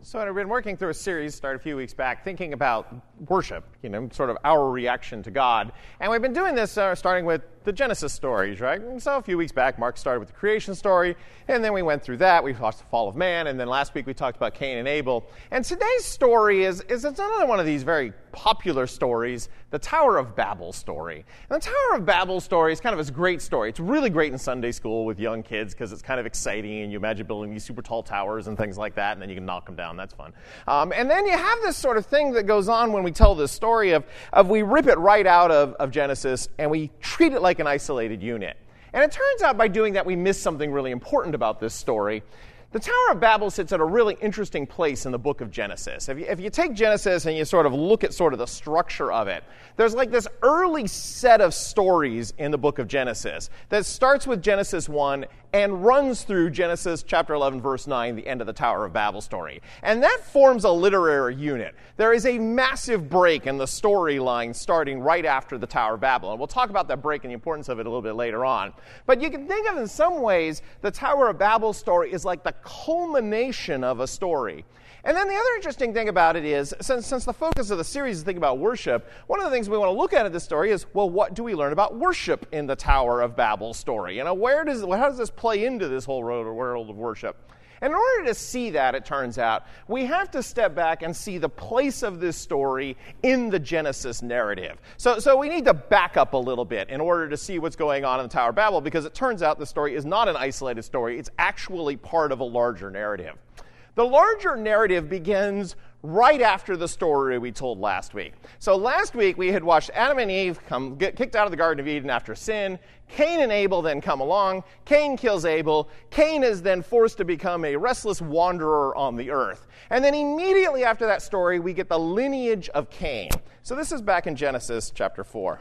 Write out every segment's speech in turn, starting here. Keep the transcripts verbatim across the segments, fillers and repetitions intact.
So I've been working through a series, started a few weeks back, thinking about worship, you know, sort of our reaction to God. And we've been doing this uh, starting with the Genesis stories, right? And so a few weeks back, Mark started with the creation story, and then we went through that. We watched the fall of man, and then last week we talked about Cain and Abel. And today's story is, is it's another one of these very popular stories, the Tower of Babel story. And the Tower of Babel story is kind of this great story. It's really great in Sunday school with young kids because it's kind of exciting, and you imagine building these super tall towers and things like that, and then you can knock them down. That's fun. Um, and then you have this sort of thing that goes on when we tell this story of, of we rip it right out of, of Genesis, and we treat it like an isolated unit. And it turns out by doing that, we miss something really important about this story. The Tower of Babel sits at a really interesting place in the book of Genesis. If you, if you take Genesis and you sort of look at sort of the structure of it, there's like this early set of stories in the book of Genesis that starts with Genesis one and runs through Genesis chapter eleven, verse nine, the end of the Tower of Babel story. And that forms a literary unit. There is a massive break in the storyline starting right after the Tower of Babel. And we'll talk about that break and the importance of it a little bit later on. But you can think of, in some ways, the Tower of Babel story is like the culmination of a story. And then the other interesting thing about it is, since, since the focus of the series is thinking about worship, one of the things we want to look at in this story is, well, what do we learn about worship in the Tower of Babel story? You know, where does, how does this play into this whole world of worship? And in order to see that, it turns out, we have to step back and see the place of this story in the Genesis narrative. So, so we need to back up a little bit in order to see what's going on in the Tower of Babel, because it turns out the story is not an isolated story. It's actually part of a larger narrative. The larger narrative begins right after the story we told last week. So last week we had watched Adam and Eve come get kicked out of the Garden of Eden after sin. Cain and Abel then come along. Cain kills Abel. Cain is then forced to become a restless wanderer on the earth. And then immediately after that story, we get the lineage of Cain. So this is back in Genesis chapter four.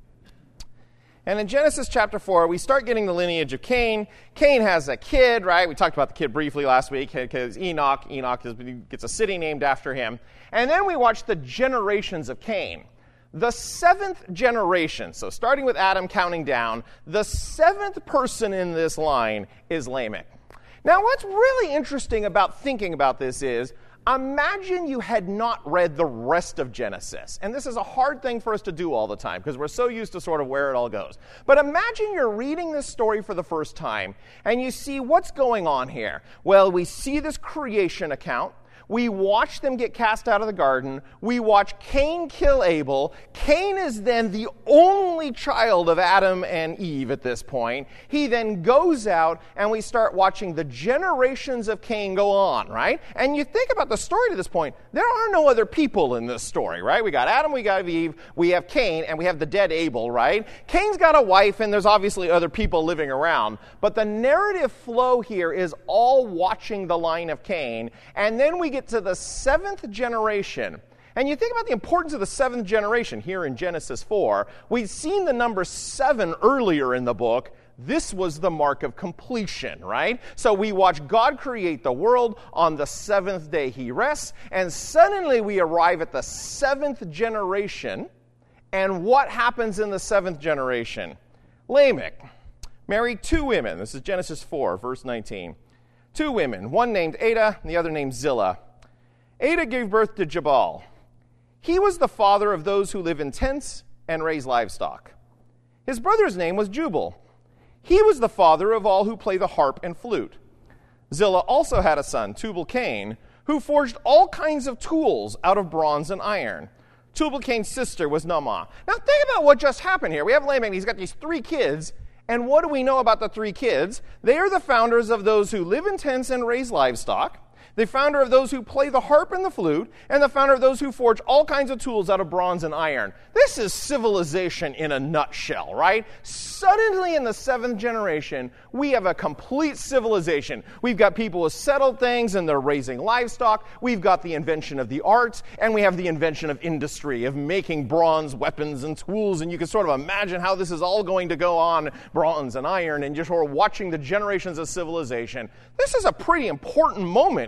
And in Genesis chapter four, we start getting the lineage of Cain. Cain has a kid, right? We talked about the kid briefly last week, because Enoch. Enoch is, gets a city named after him. And then we watch the generations of Cain. The seventh generation, so starting with Adam counting down, the seventh person in this line is Lamech. Now, what's really interesting about thinking about this is, imagine you had not read the rest of Genesis. And this is a hard thing for us to do all the time because we're so used to sort of where it all goes. But imagine you're reading this story for the first time and you see what's going on here. Well, we see this creation account. We watch them get cast out of the garden. We watch Cain kill Abel. Cain is then the only child of Adam and Eve at this point. He then goes out, and we start watching the generations of Cain go on, right? And you think about the story to this point, there are no other people in this story, right? We got Adam, we got Eve, we have Cain, and we have the dead Abel, right? Cain's got a wife, and there's obviously other people living around. But the narrative flow here is all watching the line of Cain, and then we get to the seventh generation. And you think about the importance of the seventh generation here in Genesis four. We've seen the number seven earlier in the book. This was the mark of completion, right? So we watch God create the world. On the seventh day he rests. And suddenly we arrive at the seventh generation. And what happens in the seventh generation? Lamech married two women. This is Genesis four, verse nineteen. Two women, one named Adah and the other named Zillah. Adah gave birth to Jabal. He was the father of those who live in tents and raise livestock. His brother's name was Jubal. He was the father of all who play the harp and flute. Zillah also had a son, Tubal-Cain, who forged all kinds of tools out of bronze and iron. Tubal-Cain's sister was Naamah. Now think about what just happened here. We have Lamech, he's got these three kids. And what do we know about the three kids? They are the founders of those who live in tents and raise livestock, the founder of those who play the harp and the flute, and the founder of those who forge all kinds of tools out of bronze and iron. This is civilization in a nutshell, right? Suddenly in the seventh generation, we have a complete civilization. We've got people who settled things and they're raising livestock. We've got the invention of the arts, and we have the invention of industry, of making bronze weapons and tools, and you can sort of imagine how this is all going to go on, bronze and iron, and you're sort of watching the generations of civilization. This is a pretty important moment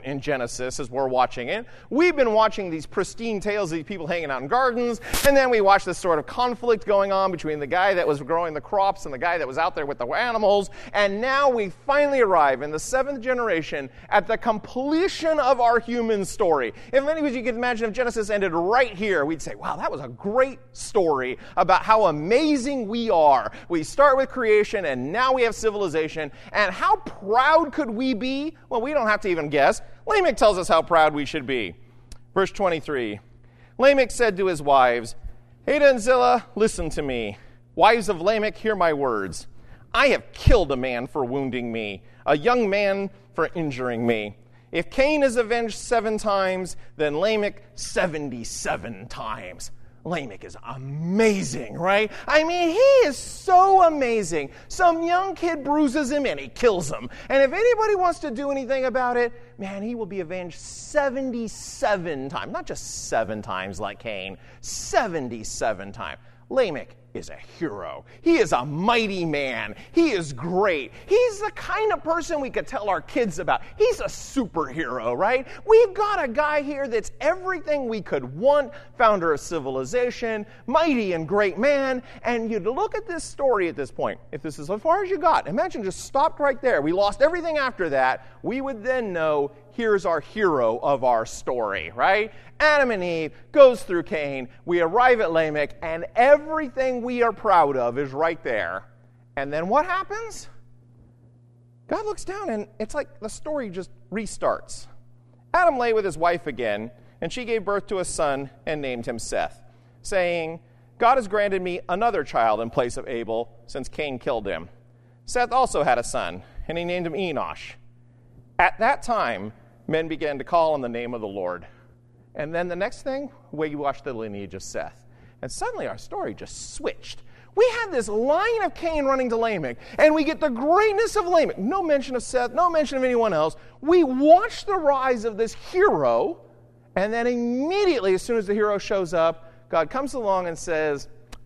in Genesis as we're watching it. We've been watching these pristine tales of these people hanging out in gardens, and then we watch this sort of conflict going on between the guy that was growing the crops and the guy that was out there with the animals, and now we finally arrive in the seventh generation at the completion of our human story. If any of you could imagine if Genesis ended right here, we'd say, wow, that was a great story about how amazing we are. We start with creation, and now we have civilization, and how proud could we be? Well, we don't have to even guess. Lamech tells us how proud we should be. Verse twenty-three, Lamech said to his wives, Adah and Zillah, listen to me. Wives of Lamech, hear my words. I have killed a man for wounding me, a young man for injuring me. If Cain is avenged seven times, then Lamech seventy-seven times. Lamech is amazing, right? I mean, he is so amazing. Some young kid bruises him and he kills him. And if anybody wants to do anything about it, man, he will be avenged seventy-seven times. Not just seven times like Cain, seventy-seven times. Lamech is a hero. He is a mighty man. He is great. He's the kind of person we could tell our kids about. He's a superhero, right? We've got a guy here that's everything we could want, founder of civilization, mighty and great man, and you look at this story at this point. If this is as far as you got, imagine just stopped right there. We lost everything after that. We would then know here's our hero of our story, right? Adam and Eve goes through Cain. We arrive at Lamech, and everything we are proud of is right there. And then what happens? God looks down, and it's like the story just restarts. Adam lay with his wife again, and she gave birth to a son and named him Seth, saying, God has granted me another child in place of Abel, since Cain killed him. Seth also had a son, and he named him Enosh. At that time, men began to call on the name of the Lord. And then the next thing, we watch the lineage of Seth. And suddenly our story just switched. We had this line of Cain running to Lamech, and we get the greatness of Lamech. No mention of Seth, no mention of anyone else. We watch the rise of this hero, and then immediately, as soon as the hero shows up, God comes along and says,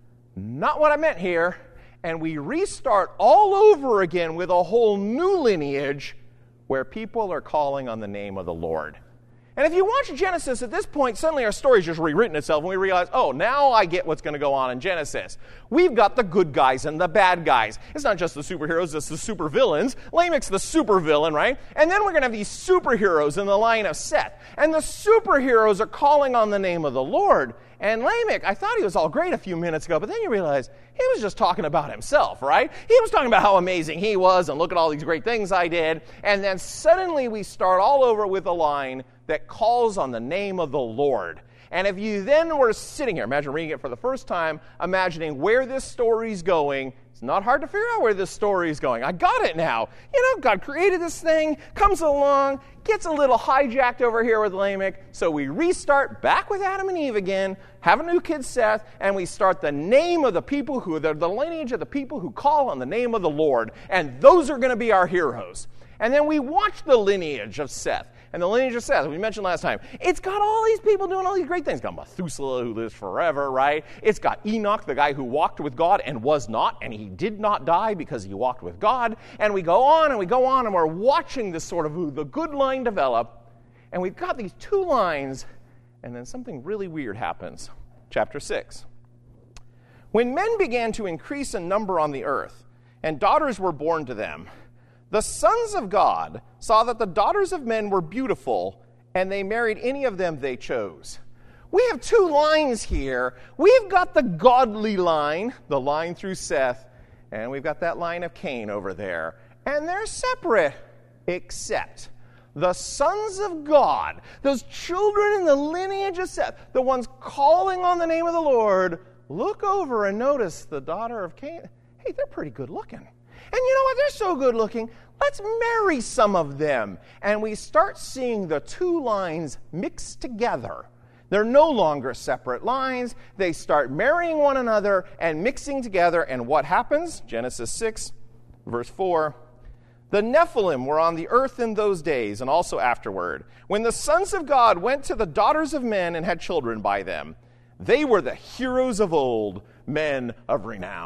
not what I meant here. And we restart all over again with a whole new lineage where people are calling on the name of the Lord. And if you watch Genesis at this point, suddenly our story's just rewritten itself, and we realize, oh, now I get what's going to go on in Genesis. We've got the good guys and the bad guys. It's not just the superheroes, it's the supervillains. Lamech's the supervillain, right? And then we're going to have these superheroes in the line of Seth. And the superheroes are calling on the name of the Lord. And Lamech, I thought he was all great a few minutes ago, but then you realize he was just talking about himself, right? He was talking about how amazing he was, and look at all these great things I did. And then suddenly we start all over with a line that calls on the name of the Lord. And if you then were sitting here, imagine reading it for the first time, imagining where this story's going, it's not hard to figure out where this story's going. I got it now. You know, God created this thing, comes along, gets a little hijacked over here with Lamech, so we restart back with Adam and Eve again, have a new kid, Seth, and we start the name of the people who, the, the lineage of the people who call on the name of the Lord, and those are going to be our heroes. And then we watch the lineage of Seth. And the lineage of Seth, we mentioned last time, it's got all these people doing all these great things. It's got Methuselah, who lives forever, right? It's got Enoch, the guy who walked with God and was not, and he did not die because he walked with God. And we go on and we go on, and we're watching this sort of the good line develop. And we've got these two lines, and then something really weird happens. Chapter six. When men began to increase in number on the earth, and daughters were born to them, the sons of God saw that the daughters of men were beautiful, and they married any of them they chose. We have two lines here. We've got the godly line, the line through Seth, and we've got that line of Cain over there. And they're separate, except the sons of God, those children in the lineage of Seth, the ones calling on the name of the Lord, look over and notice the daughter of Cain. Hey, they're pretty good looking. And you know what? They're so good looking. Let's marry some of them. And we start seeing the two lines mixed together. They're no longer separate lines. They start marrying one another and mixing together. And what happens? Genesis six, verse four. The Nephilim were on the earth in those days and also afterward, when the sons of God went to the daughters of men and had children by them. They were the heroes of old, men of renown.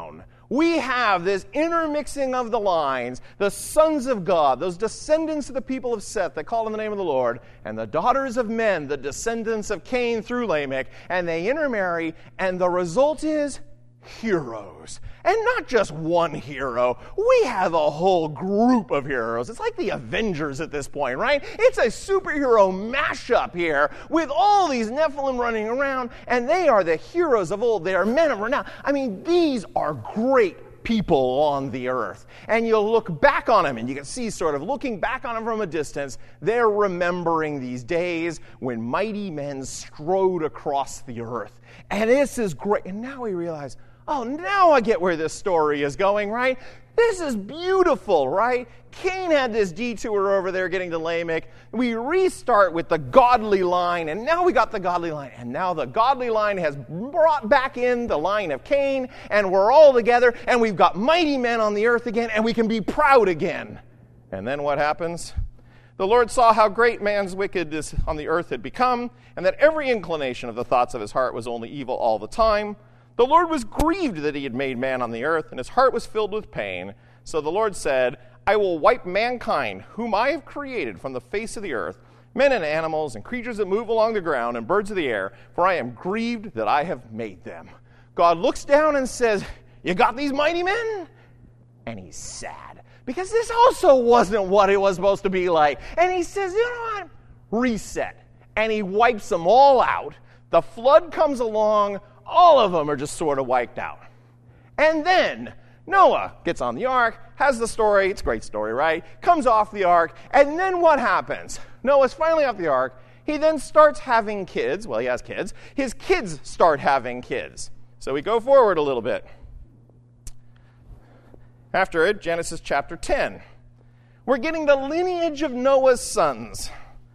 We have this intermixing of the lines, the sons of God, those descendants of the people of Seth that call on the name of the Lord, and the daughters of men, the descendants of Cain through Lamech, and they intermarry, and the result is heroes. And not just one hero. We have a whole group of heroes. It's like the Avengers at this point, right? It's a superhero mashup here with all these Nephilim running around, and they are the heroes of old. They are men of renown. I mean, these are great people on the earth. And you'll look back on them, and you can see sort of looking back on them from a distance, they're remembering these days when mighty men strode across the earth. And this is great. And now we realize, oh, now I get where this story is going, right? This is beautiful, right? Cain had this detour over there getting to Lamech. We restart with the godly line, and now we got the godly line. And now the godly line has brought back in the line of Cain, and we're all together, and we've got mighty men on the earth again, and we can be proud again. And then what happens? The Lord saw how great man's wickedness on the earth had become, and that every inclination of the thoughts of his heart was only evil all the time. The Lord was grieved that he had made man on the earth, and his heart was filled with pain. So the Lord said, I will wipe mankind, whom I have created from the face of the earth, men and animals and creatures that move along the ground and birds of the air, for I am grieved that I have made them. God looks down and says, you got these mighty men? And he's sad, because this also wasn't what it was supposed to be like. And he says, you know what? Reset. And he wipes them all out. The flood comes along. All of them are just sort of wiped out. And then Noah gets on the ark, has the story. It's a great story, right? Comes off the ark. And then what happens? Noah's finally off the ark. He then starts having kids. Well, he has kids. His kids start having kids. So we go forward a little bit. After it, Genesis chapter ten. We're getting the lineage of Noah's sons.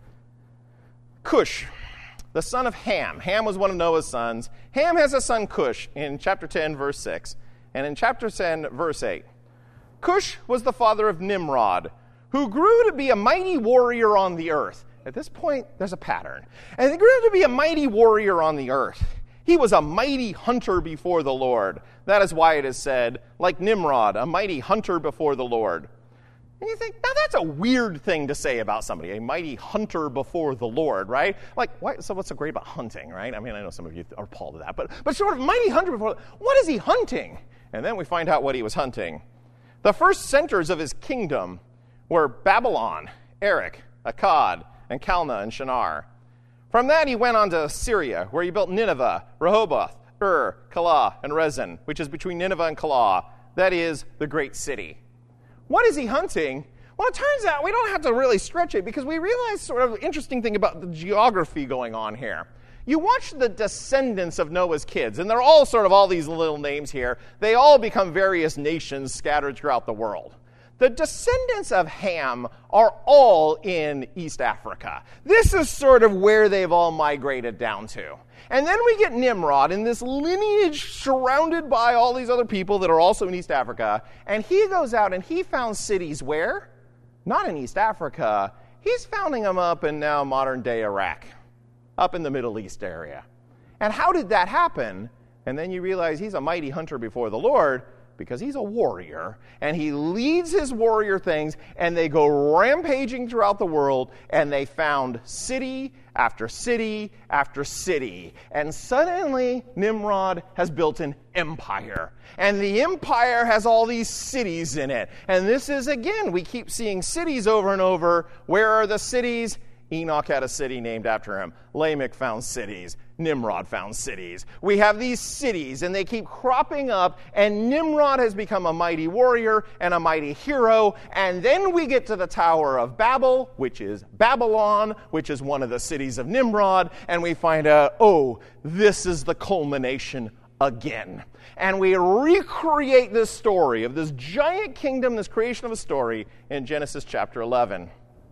Cush, the son of Ham. Ham was one of Noah's sons. Ham has a son, Cush, in chapter ten, verse six. And in chapter ten, verse eight. Cush was the father of Nimrod, who grew to be a mighty warrior on the earth. At this point, there's a pattern. And he grew to be a mighty warrior on the earth. He was a mighty hunter before the Lord. That is why it is said, like Nimrod, a mighty hunter before the Lord. And you think, now that's a weird thing to say about somebody, a mighty hunter before the Lord, right? Like, why, so what's so great about hunting, right? I mean, I know some of you are appalled at that, but, but sort of mighty hunter before, what is he hunting? And then we find out what he was hunting. The first centers of his kingdom were Babylon, Erech, Akkad, and Calneh and Shinar. From that he went on to Syria, where he built Nineveh, Rehoboth, Ur, Calah, and Rezin, which is between Nineveh and Calah. That is the great city. What is he hunting? Well, it turns out we don't have to really stretch it, because we realize sort of an interesting thing about the geography going on here. You watch the descendants of Noah's kids, and they're all sort of all these little names here. They all become various nations scattered throughout the world. The descendants of Ham are all in East Africa. This is sort of where they've all migrated down to. And then we get Nimrod in this lineage surrounded by all these other people that are also in East Africa. And he goes out and he found cities where? Not in East Africa. He's founding them up in now modern-day Iraq, up in the Middle East area. And how did that happen? And then you realize he's a mighty hunter before the Lord, because he's a warrior, and he leads his warrior things, and they go rampaging throughout the world, and they found city after city after city. And suddenly, Nimrod has built an empire. And the empire has all these cities in it. And this is, again, we keep seeing cities over and over. Where are the cities? Enoch had a city named after him. Lamech found cities. Nimrod found cities. We have these cities, and they keep cropping up, and Nimrod has become a mighty warrior and a mighty hero. And then we get to the Tower of Babel, which is Babylon, which is one of the cities of Nimrod, and we find out, oh, this is the culmination again. And we recreate this story of this giant kingdom, this creation of a story, in Genesis chapter eleven.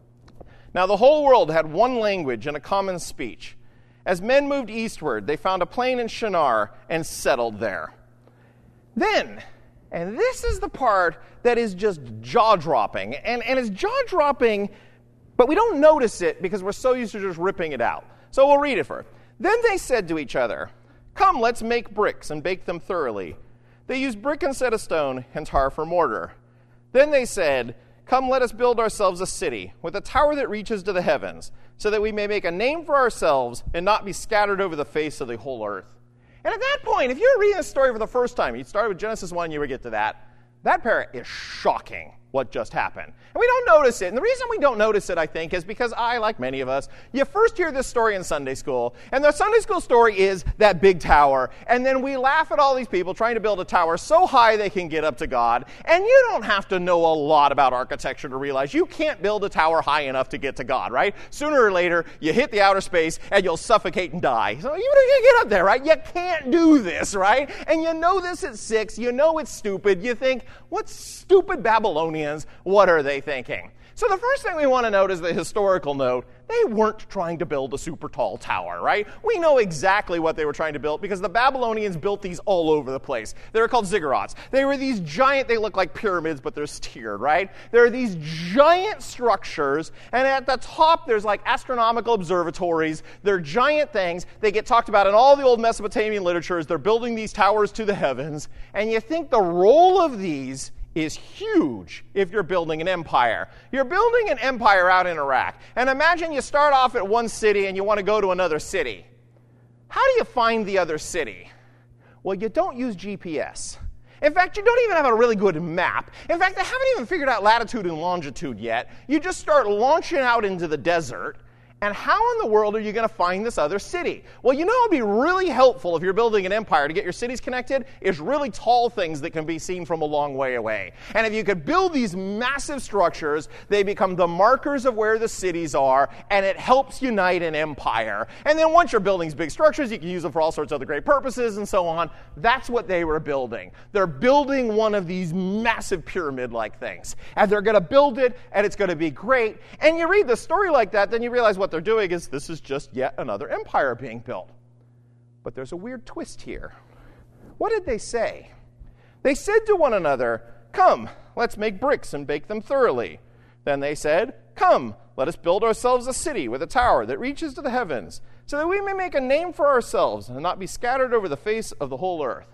Now the whole world had one language and a common speech. As men moved eastward, they found a plain in Shinar and settled there. Then, and this is the part that is just jaw-dropping, and, and it's jaw-dropping, but we don't notice it because we're so used to just ripping it out. So we'll read it first. Then they said to each other, "Come, let's make bricks and bake them thoroughly." They used brick instead of stone and tar for mortar. Then they said, "Come, let us build ourselves a city with a tower that reaches to the heavens, so that we may make a name for ourselves and not be scattered over the face of the whole earth." And at that point, if you were reading this story for the first time, you started with Genesis one, you would get to that. That part is shocking, what just happened. And we don't notice it. And the reason we don't notice it, I think, is because I, like many of us, you first hear this story in Sunday school, and the Sunday school story is that big tower, and then we laugh at all these people trying to build a tower so high they can get up to God, and you don't have to know a lot about architecture to realize you can't build a tower high enough to get to God, right? Sooner or later, you hit the outer space, and you'll suffocate and die. So even if you get up there, right, you can't do this, right? And you know this at six, you know it's stupid, you think, what stupid Babylonians, what are they thinking? So the first thing we want to note is the historical note. They weren't trying to build a super tall tower, right? We know exactly what they were trying to build because the Babylonians built these all over the place. They were called ziggurats. They were these giant, they look like pyramids, but they're tiered, right? There are these giant structures, and at the top there's like astronomical observatories. They're giant things. They get talked about in all the old Mesopotamian literature as they're building these towers to the heavens, and you think the role of these is huge if you're building an empire. You're building an empire out in Iraq. And imagine you start off at one city and you want to go to another city. How do you find the other city? Well, you don't use G P S. In fact, you don't even have a really good map. In fact, they haven't even figured out latitude and longitude yet. You just start launching out into the desert. And how in the world are you going to find this other city? Well, you know it would be really helpful if you're building an empire to get your cities connected is really tall things that can be seen from a long way away. And if you could build these massive structures, they become the markers of where the cities are, and it helps unite an empire. And then once you're building these big structures, you can use them for all sorts of other great purposes and so on. That's what they were building. They're building one of these massive pyramid-like things. And they're going to build it, and it's going to be great. And you read the story like that, then you realize what they're doing is this is just yet another empire being built. But there's a weird twist here. What did they say? They said to one another, "Come, let's make bricks and bake them thoroughly." Then they said, "Come, let us build ourselves a city with a tower that reaches to the heavens, so that we may make a name for ourselves and not be scattered over the face of the whole earth."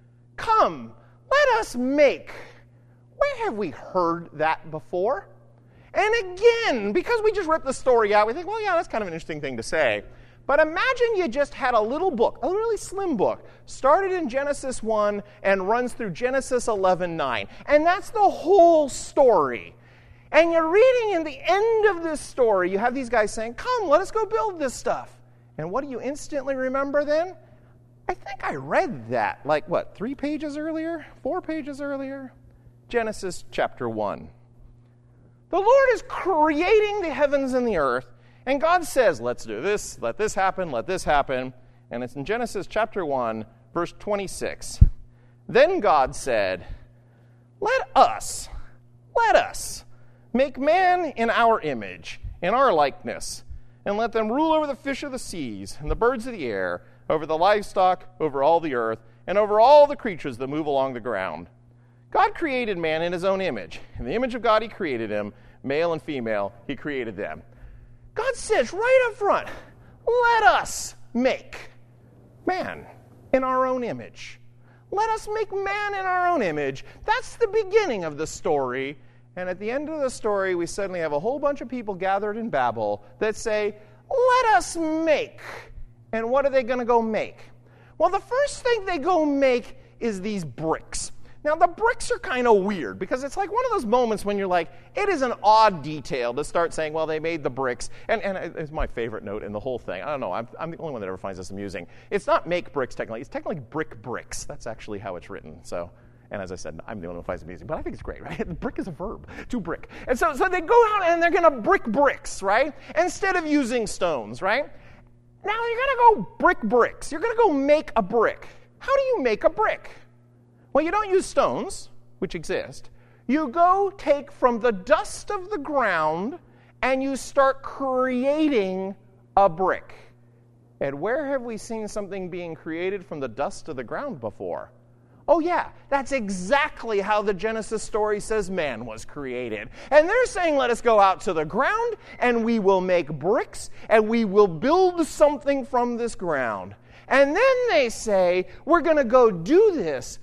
Come, let us make. Where have we heard that before? And again, because we just ripped the story out, we think, well, yeah, that's kind of an interesting thing to say. But imagine you just had a little book, a really slim book, started in Genesis one and runs through Genesis eleven nine. And that's the whole story. And you're reading in the end of this story, you have these guys saying, "Come, let us go build this stuff." And what do you instantly remember then? I think I read that, like, what, three pages earlier? Four pages earlier? Genesis chapter one. The Lord is creating the heavens and the earth, and God says, let's do this, let this happen, let this happen. And it's in Genesis chapter one, verse twenty-six. Then God said, let us, let us make man in our image, in our likeness, and let them rule over the fish of the seas and the birds of the air, over the livestock, over all the earth, and over all the creatures that move along the ground. God created man in his own image. In the image of God, he created him. Male and female, he created them. God says right up front, let us make man in our own image. Let us make man in our own image. That's the beginning of the story. And at the end of the story, we suddenly have a whole bunch of people gathered in Babel that say, let us make. And what are they going to go make? Well, the first thing they go make is these bricks. Now, the bricks are kind of weird because it's like one of those moments when you're like, it is an odd detail to start saying, well, they made the bricks. And, and it's my favorite note in the whole thing. I don't know. I'm, I'm the only one that ever finds this amusing. It's not make bricks technically. It's technically brick bricks. That's actually how it's written. So, and as I said, I'm the only one who finds it amusing. But I think it's great, right? Brick is a verb. To brick. And so, so they go out and they're going to brick bricks, right? Instead of using stones, right? Now you're going to go brick bricks. You're going to go make a brick. How do you make a brick? Well, you don't use stones, which exist. You go take from the dust of the ground and you start creating a brick. And where have we seen something being created from the dust of the ground before? Oh yeah, that's exactly how the Genesis story says man was created. And they're saying, let us go out to the ground and we will make bricks and we will build something from this ground. And then they say, we're going to go do this.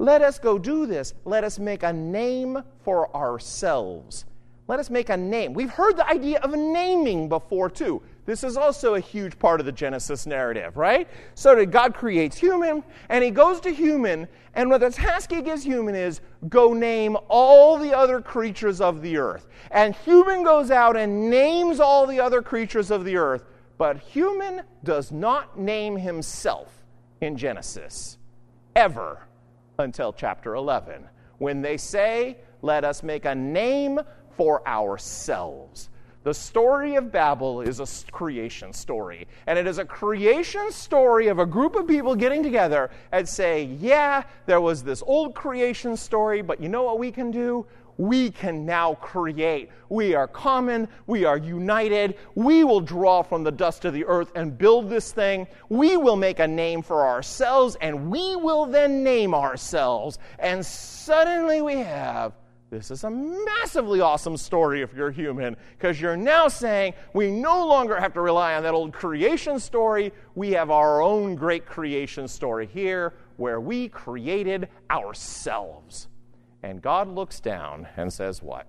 let us go do this. Let us make a name for ourselves. Let us make a name. We've heard the idea of naming before, too. This is also a huge part of the Genesis narrative, right? So that God creates human, and he goes to human, and what the task he gives human is, go name all the other creatures of the earth. And human goes out and names all the other creatures of the earth, but human does not name himself in Genesis, ever, until chapter eleven, when they say, let us make a name for ourselves. The story of Babel is a creation story. And it is a creation story of a group of people getting together and say, yeah, there was this old creation story, but you know what we can do? We can now create. We are common. We are united. We will draw from the dust of the earth and build this thing. We will make a name for ourselves, and we will then name ourselves. And suddenly we have, this is a massively awesome story if you're human, because you're now saying we no longer have to rely on that old creation story. We have our own great creation story here where we created ourselves. And God looks down and says what?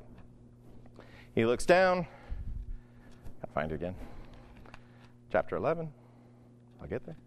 He looks down. I'll find it again. Chapter eleven. I'll get there.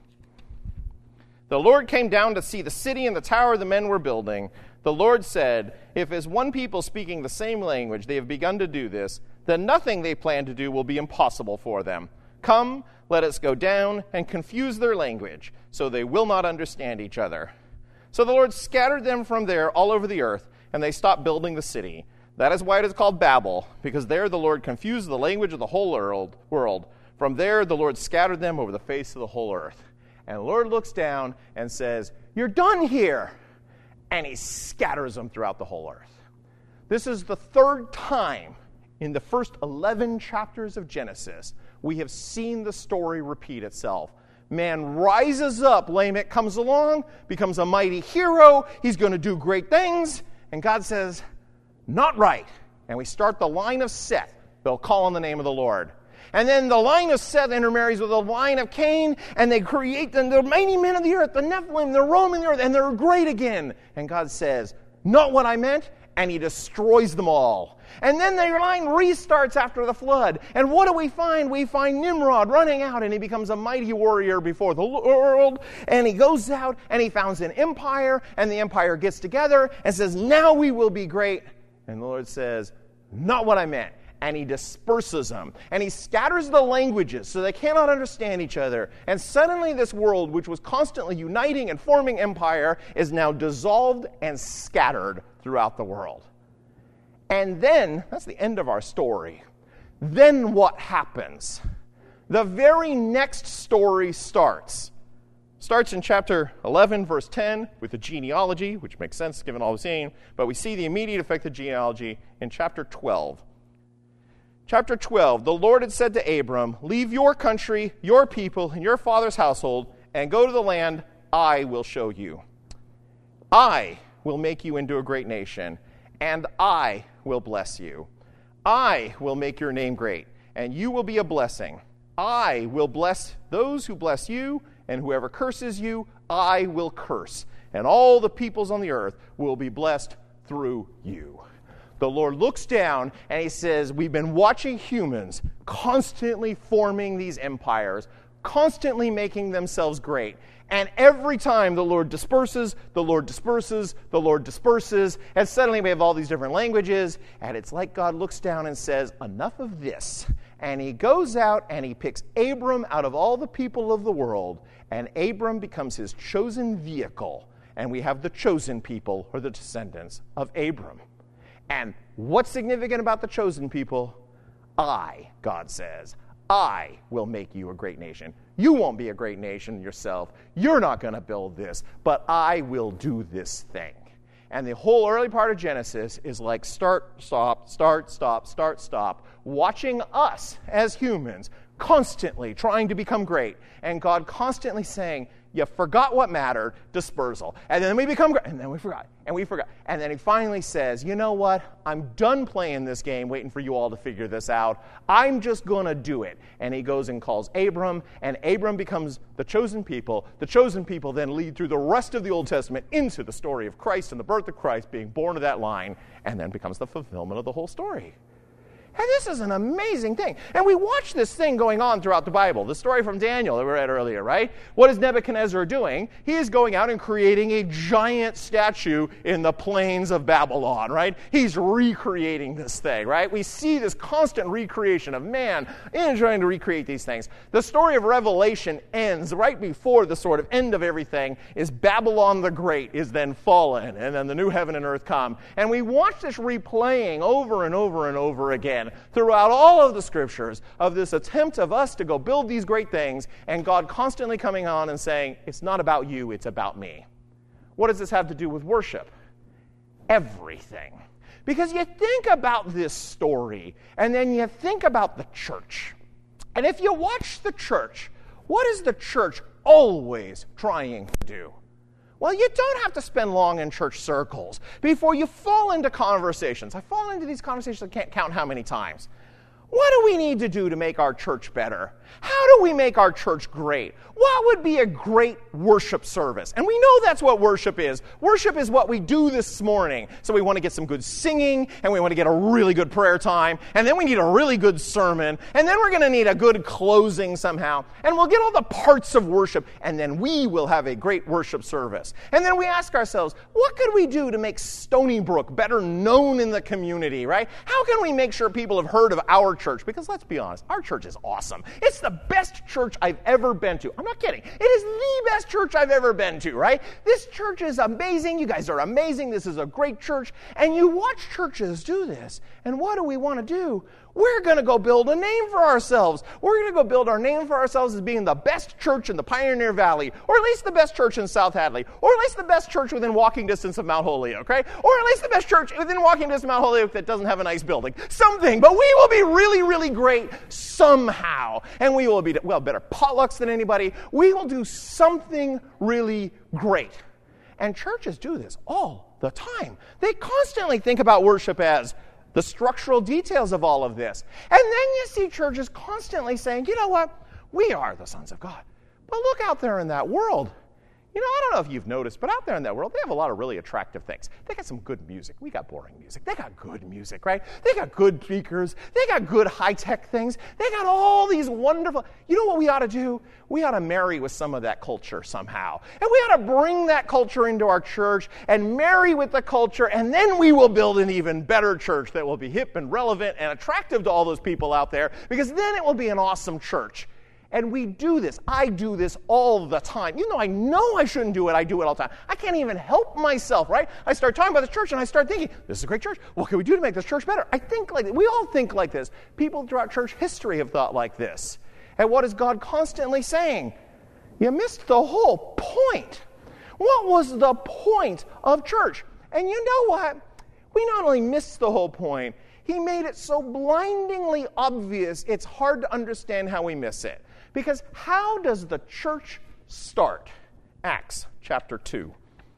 The Lord came down to see the city and the tower the men were building. The Lord said, if as one people speaking the same language they have begun to do this, then nothing they plan to do will be impossible for them. Come, let us go down and confuse their language, so they will not understand each other. So the Lord scattered them from there all over the earth, and they stopped building the city. That is why it is called Babel, because there the Lord confused the language of the whole world. From there the Lord scattered them over the face of the whole earth. And the Lord looks down and says, you're done here. And he scatters them throughout the whole earth. This is the third time in the first eleven chapters of Genesis we have seen the story repeat itself. Man rises up, Lamech comes along, becomes a mighty hero, he's going to do great things, and God says, not right. And we start the line of Seth. They'll call on the name of the Lord. And then the line of Seth intermarries with the line of Cain, and they create the, the mighty men of the earth, the Nephilim, they're roaming the earth, and they're great again. And God says, not what I meant, and he destroys them all. And then their line restarts after the flood. And what do we find? We find Nimrod running out, and he becomes a mighty warrior before the world. And he goes out, and he founds an empire, and the empire gets together and says, now we will be great. And the Lord says, not what I meant. And he disperses them. And he scatters the languages so they cannot understand each other. And suddenly this world, which was constantly uniting and forming empire, is now dissolved and scattered throughout the world. And then, that's the end of our story. Then what happens? The very next story starts. Starts in chapter eleven, verse ten, with the genealogy, which makes sense given all we've seen. But we see the immediate effect of genealogy in chapter twelve. Chapter twelve, the Lord had said to Abram, leave your country, your people, and your father's household, and go to the land I will show you. I will make you into a great nation, and I will bless you. I will make your name great, and you will be a blessing. I will bless those who bless you, and whoever curses you, I will curse. And all the peoples on the earth will be blessed through you. The Lord looks down and he says, we've been watching humans constantly forming these empires, constantly making themselves great. And every time the Lord disperses, the Lord disperses, the Lord disperses, and suddenly we have all these different languages, and it's like God looks down and says, enough of this. And he goes out and he picks Abram out of all the people of the world, and Abram becomes his chosen vehicle, and we have the chosen people, or the descendants of Abram. And what's significant about the chosen people? I, God says, I will make you a great nation. You won't be a great nation yourself. You're not going to build this, but I will do this thing. And the whole early part of Genesis is like start, stop, start, stop, start, stop, watching us as humans constantly trying to become great, and God constantly saying, you forgot what mattered, dispersal. And then we become great, and then we forgot, and we forgot. And then he finally says, you know what? I'm done playing this game, waiting for you all to figure this out. I'm just going to do it. And he goes and calls Abram, and Abram becomes the chosen people. The chosen people then lead through the rest of the Old Testament into the story of Christ and the birth of Christ being born of that line, and then becomes the fulfillment of the whole story. And this is an amazing thing. And we watch this thing going on throughout the Bible. The story from Daniel that we read earlier, right? What is Nebuchadnezzar doing? He is going out and creating a giant statue in the plains of Babylon, right? He's recreating this thing, right? We see this constant recreation of man in trying to recreate these things. The story of Revelation ends right before the sort of end of everything is Babylon the Great is then fallen, and then the new heaven and earth come. And we watch this replaying over and over and over again throughout all of the scriptures of this attempt of us to go build these great things, and God constantly coming on and saying, it's not about you, it's about me. What does this have to do with worship? Everything. Because you think about this story, and then you think about the church. And if you watch the church, what is the church always trying to do? Well, you don't have to spend long in church circles before you fall into conversations. I fall into these conversations, I can't count how many times. What do we need to do to make our church better? How do we make our church great? What would be a great worship service? And we know that's what worship is. Worship is what we do this morning. So we want to get some good singing, and we want to get a really good prayer time, and then we need a really good sermon, and then we're going to need a good closing somehow, and we'll get all the parts of worship, and then we will have a great worship service. And then we ask ourselves, what could we do to make Stony Brook better known in the community, right? How can we make sure people have heard of our church? Because let's be honest, our church is awesome. It's the best church I've ever been to. I'm not kidding. It is the best church I've ever been to, right? This church is amazing. You guys are amazing. This is a great church. And you watch churches do this. And what do we want to do? We're going to go build a name for ourselves. We're going to go build our name for ourselves as being the best church in the Pioneer Valley, or at least the best church in South Hadley, or at least the best church within walking distance of Mount Holyoke, right? Or at least the best church within walking distance of Mount Holyoke that doesn't have a nice building. Something. But we will be really, really great somehow. And we will be, well, better potlucks than anybody. We will do something really great. And churches do this all the time. They constantly think about worship as the structural details of all of this. And then you see churches constantly saying, you know what? We are the sons of God. But look out there in that world. You know, I don't know if you've noticed, but out there in that world, they have a lot of really attractive things. They got some good music. We got boring music. They got good music, right? They got good speakers. They got good high-tech things. They got all these wonderful... You know what we ought to do? We ought to marry with some of that culture somehow. And we ought to bring that culture into our church and marry with the culture, and then we will build an even better church that will be hip and relevant and attractive to all those people out there, because then it will be an awesome church. And we do this. I do this all the time. You know, I know I shouldn't do it. I do it all the time. I can't even help myself, right? I start talking about the church, and I start thinking, this is a great church. What can we do to make this church better? I think like this. We all think like this. People throughout church history have thought like this. And what is God constantly saying? You missed the whole point. What was the point of church? And you know what? We not only missed the whole point, He made it so blindingly obvious, it's hard to understand how we miss it. Because how does the church start? Acts chapter two.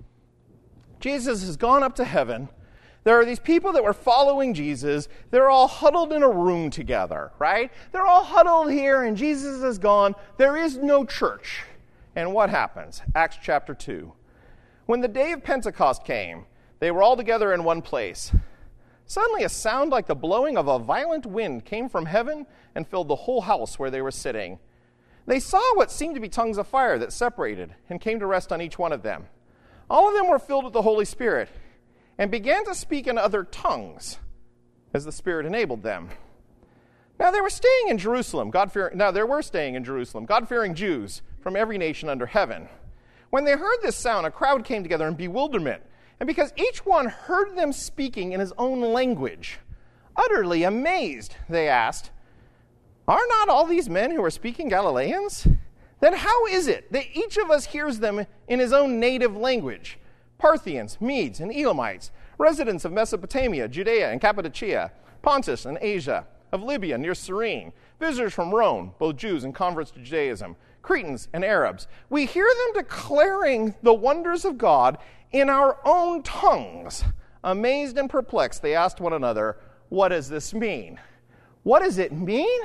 Jesus has gone up to heaven. There are these people that were following Jesus. They're all huddled in a room together, right? They're all huddled here, and Jesus is gone. There is no church. And what happens? Acts chapter two. When the day of Pentecost came, they were all together in one place. Suddenly a sound like the blowing of a violent wind came from heaven and filled the whole house where they were sitting. They saw what seemed to be tongues of fire that separated and came to rest on each one of them. All of them were filled with the Holy Spirit and began to speak in other tongues as the Spirit enabled them. Now they were staying in Jerusalem, God-fearing, now there were staying in Jerusalem, God-fearing Jews from every nation under heaven. When they heard this sound, a crowd came together in bewilderment, and because each one heard them speaking in his own language, utterly amazed, they asked, "Are not all these men who are speaking Galileans? Then how is it that each of us hears them in his own native language? Parthians, Medes, and Elamites, residents of Mesopotamia, Judea, and Cappadocia, Pontus and Asia, of Libya near Cyrene, visitors from Rome, both Jews and converts to Judaism, Cretans and Arabs. We hear them declaring the wonders of God in our own tongues. Amazed and perplexed, they asked one another, what does this mean? What does it mean?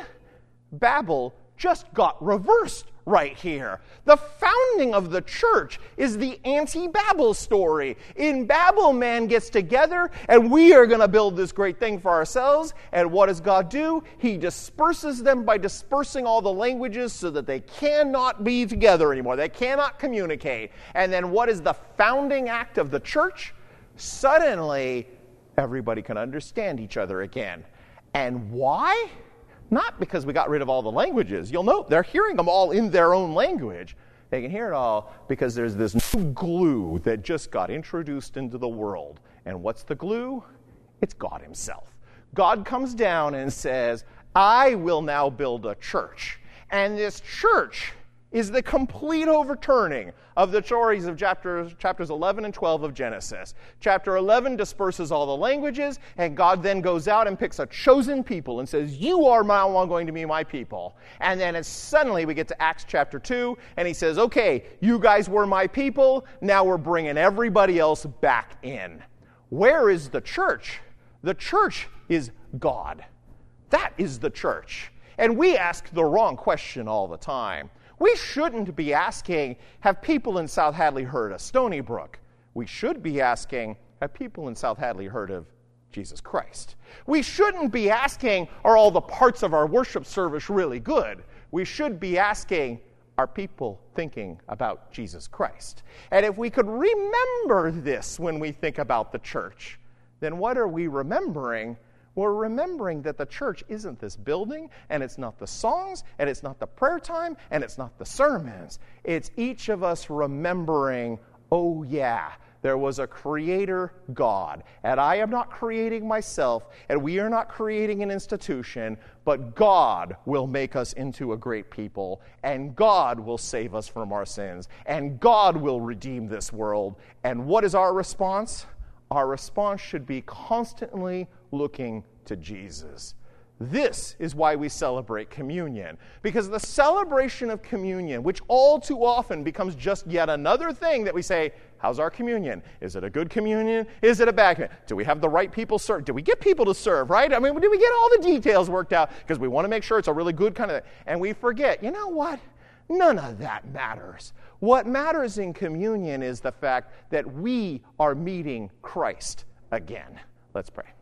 Babel just got reversed right here. The founding of the church is the anti-Babel story. In Babel, man gets together, and we are going to build this great thing for ourselves. And what does God do? He disperses them by dispersing all the languages so that they cannot be together anymore. They cannot communicate. And then what is the founding act of the church? Suddenly, everybody can understand each other again. And why? Not because we got rid of all the languages. You'll note they're hearing them all in their own language. They can hear it all because there's this new glue that just got introduced into the world. And what's the glue? It's God himself. God comes down and says, I will now build a church. And this church is the complete overturning of the stories of chapters, chapters eleven and twelve of Genesis. Chapter eleven disperses all the languages, and God then goes out and picks a chosen people and says, you are now going to be my people. And then it's suddenly we get to Acts chapter two, and he says, okay, you guys were my people, now we're bringing everybody else back in. Where is the church? The church is God. That is the church. And we ask the wrong question all the time. We shouldn't be asking, have people in South Hadley heard of Stony Brook? We should be asking, have people in South Hadley heard of Jesus Christ? We shouldn't be asking, are all the parts of our worship service really good? We should be asking, are people thinking about Jesus Christ? And if we could remember this when we think about the church, then what are we remembering? We're remembering that the church isn't this building, and it's not the songs, and it's not the prayer time, and it's not the sermons. It's each of us remembering, oh yeah, there was a creator God, and I am not creating myself, and we are not creating an institution, but God will make us into a great people, and God will save us from our sins, and God will redeem this world. And what is our response? Our response should be constantly looking to Jesus. This is why we celebrate communion. Because the celebration of communion, which all too often becomes just yet another thing that we say, how's our communion? Is it a good communion? Is it a bad communion? Do we have the right people served? Do we get people to serve, right? I mean, do we get all the details worked out? Because we want to make sure it's a really good kind of thing. And we forget, you know what? None of that matters. What matters in communion is the fact that we are meeting Christ again. Let's pray.